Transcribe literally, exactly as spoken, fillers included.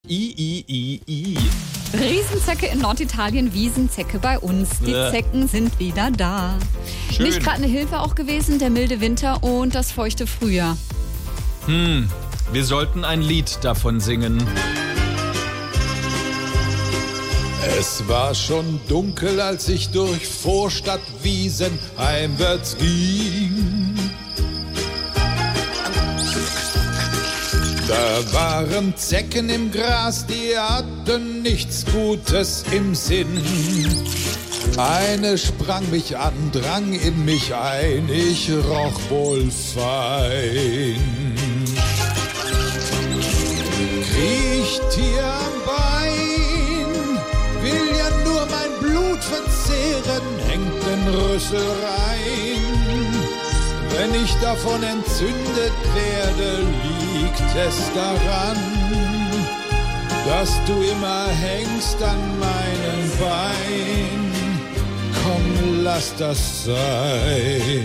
I, I, I, I. Riesenzecke in Norditalien, Wiesenzecke bei uns. Die Ja. Zecken sind wieder da. Schön. Nicht gerade eine Hilfe auch gewesen, der milde Winter und das feuchte Frühjahr. Hm, wir sollten ein Lied davon singen. Es war schon dunkel, als ich durch Vorstadtwiesen heimwärts ging. Da waren Zecken im Gras, die hatten nichts Gutes im Sinn. Eine sprang mich an, drang in mich ein, ich roch wohl fein. Kriecht hier am Bein, will ja nur mein Blut verzehren, hängt den Rüssel rein. Wenn ich davon entzündet werde, liegt es daran, dass du immer hängst an meinem Bein. Komm, lass das sein.